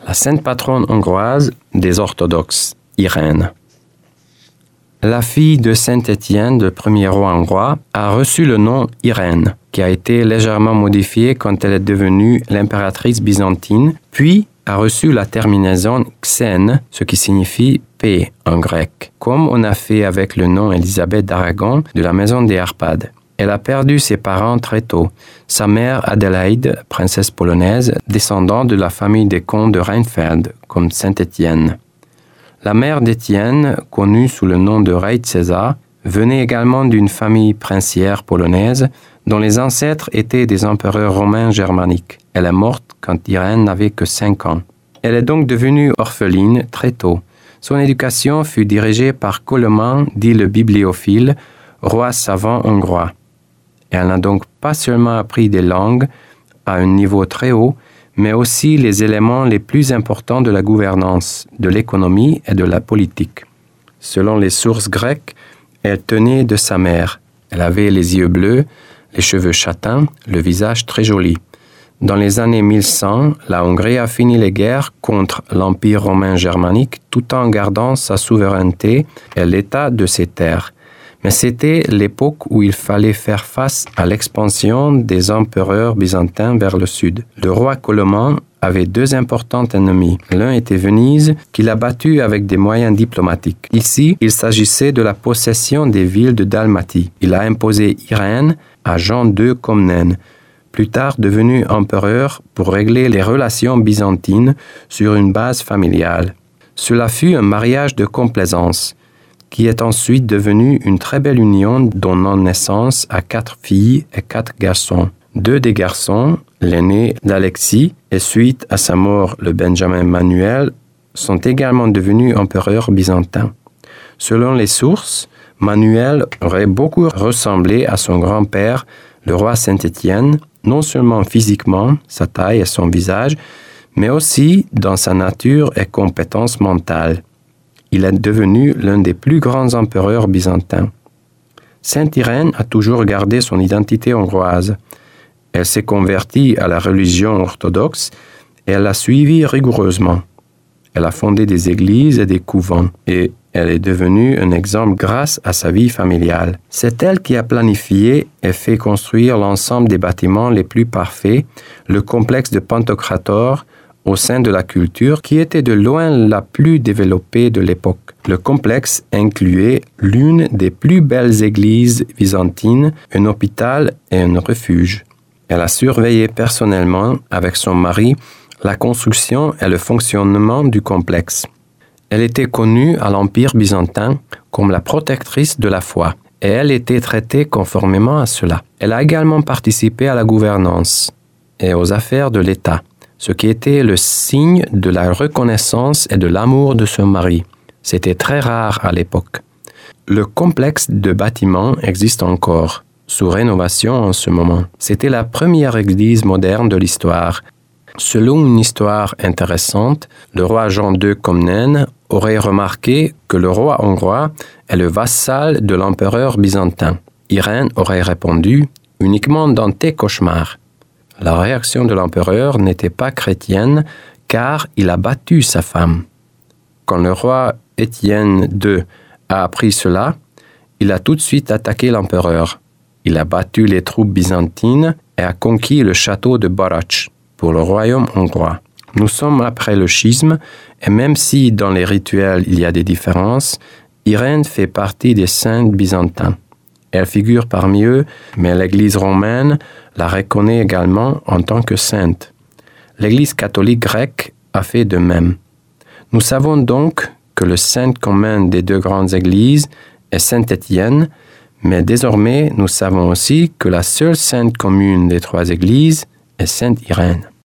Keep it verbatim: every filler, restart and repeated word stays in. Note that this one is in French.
la sainte patronne hongroise des orthodoxes, Irène. La fille de saint Étienne, le premier roi hongrois, a reçu le nom Irène, qui a été légèrement modifié quand elle est devenue l'impératrice byzantine, puis a reçu la terminaison xène, ce qui signifie paix en grec, comme on a fait avec le nom Élisabeth d'Aragon de la maison des Arpades. Elle a perdu ses parents très tôt. Sa mère Adélaïde, princesse polonaise, descendant de la famille des comtes de Rheinfeld, comme saint Étienne. La mère d'Étienne, connue sous le nom de Rejtceza, venait également d'une famille princière polonaise dont les ancêtres étaient des empereurs romains germaniques. Elle est morte quand Irène n'avait que cinq ans. Elle est donc devenue orpheline très tôt. Son éducation fut dirigée par Coleman, dit le bibliophile, roi savant hongrois. Elle n'a donc pas seulement appris des langues à un niveau très haut, mais aussi les éléments les plus importants de la gouvernance, de l'économie et de la politique. Selon les sources grecques, elle tenait de sa mère. Elle avait les yeux bleus, les cheveux châtains, le visage très joli. Dans les années mille cent, la Hongrie a fini les guerres contre l'Empire romain germanique tout en gardant sa souveraineté et l'état de ses terres. Mais c'était l'époque où il fallait faire face à l'expansion des empereurs byzantins vers le sud. Le roi Coleman avait deux importants ennemis. L'un était Venise, qu'il a battu avec des moyens diplomatiques. Ici, il s'agissait de la possession des villes de Dalmatie. Il a imposé Irène à Jean deux Comnène, plus tard devenu empereur, pour régler les relations byzantines sur une base familiale. Cela fut un mariage de complaisance, qui est ensuite devenu une très belle union donnant naissance à quatre filles et quatre garçons. Deux des garçons, l'aîné d'Alexis et suite à sa mort le Benjamin Manuel, sont également devenus empereurs byzantins. Selon les sources, Manuel aurait beaucoup ressemblé à son grand-père, le roi Saint-Étienne, non seulement physiquement, sa taille et son visage, mais aussi dans sa nature et compétences mentales. Il est devenu l'un des plus grands empereurs byzantins. Sainte Irène a toujours gardé son identité hongroise. Elle s'est convertie à la religion orthodoxe et elle l'a suivie rigoureusement. Elle a fondé des églises et des couvents et elle est devenue un exemple grâce à sa vie familiale. C'est elle qui a planifié et fait construire l'ensemble des bâtiments les plus parfaits, le complexe de Pantocrator, au sein de la culture qui était de loin la plus développée de l'époque. Le complexe incluait l'une des plus belles églises byzantines, un hôpital et un refuge. Elle a surveillé personnellement, avec son mari, la construction et le fonctionnement du complexe. Elle était connue à l'Empire byzantin comme la protectrice de la foi, et elle était traitée conformément à cela. Elle a également participé à la gouvernance et aux affaires de l'État, ce qui était le signe de la reconnaissance et de l'amour de son mari. C'était très rare à l'époque. Le complexe de bâtiments existe encore, sous rénovation en ce moment. C'était la première église moderne de l'histoire. Selon une histoire intéressante, le roi Jean deux Comnène aurait remarqué que le roi hongrois est le vassal de l'empereur byzantin. Irène aurait répondu « uniquement dans tes cauchemars ». La réaction de l'empereur n'était pas chrétienne car il a battu sa femme. Quand le roi Étienne deux a appris cela, il a tout de suite attaqué l'empereur. Il a battu les troupes byzantines et a conquis le château de Barac pour le royaume hongrois. Nous sommes après le schisme et même si dans les rituels il y a des différences, Irène fait partie des saints byzantins. Elle figure parmi eux, mais l'Église romaine la reconnaît également en tant que sainte. L'Église catholique grecque a fait de même. Nous savons donc que le saint commun des deux grandes églises est saint Étienne, mais désormais nous savons aussi que la seule sainte commune des trois églises est sainte Irène.